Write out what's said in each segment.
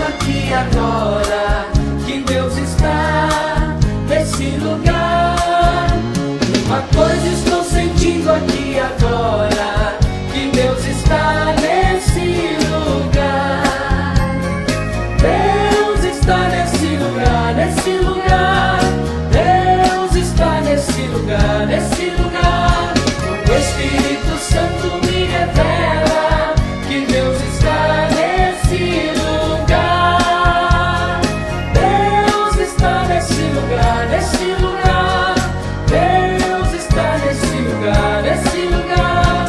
aqui agora, que Deus está nesse lugar. Uma coisa estou sentindo aqui agora, que Deus está nesse lugar. Deus está nesse lugar, nesse lugar. Deus está nesse lugar, nesse lugar. O Espírito Santo me revela que Deus está nesse lugar. Deus está nesse lugar, nesse lugar. Deus está nesse lugar, nesse lugar.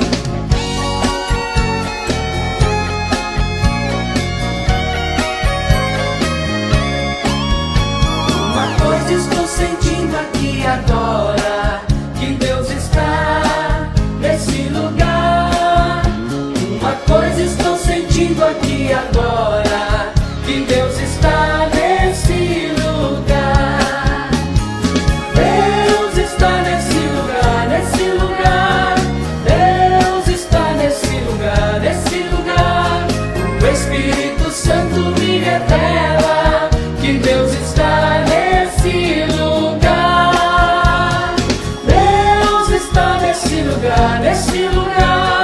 Uma coisa estou sentindo aqui agora, que Deus está nesse lugar. Uma coisa estou sentindo aqui agora, que Deus está nesse lugar. Deus está nesse lugar, nesse lugar. Deus está nesse lugar, nesse lugar. O Espírito Santo me revela que Deus está nesse lugar. Deus está nesse lugar, nesse lugar.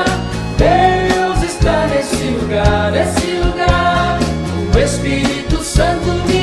Deus está nesse lugar, nesse lugar. O Espírito Santo me